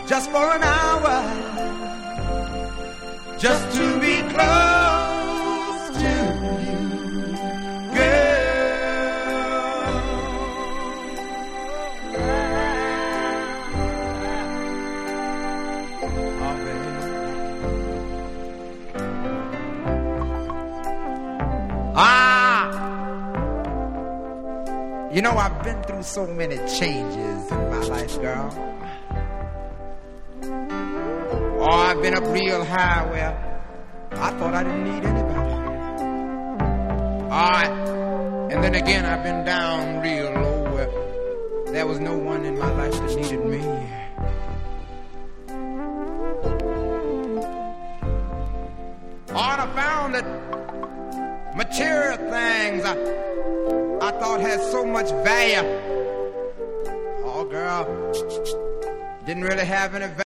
just for an hour, just to be close to you, girl. Oh, baby. You know, I've been through so many changes in my life, girl. Oh, I've been up real high where I thought I didn't need anybody. And then again, I've been down real low where there was no one in my life that needed me. And I found that material things I thought had so much value. Oh, girl, didn't really have any value.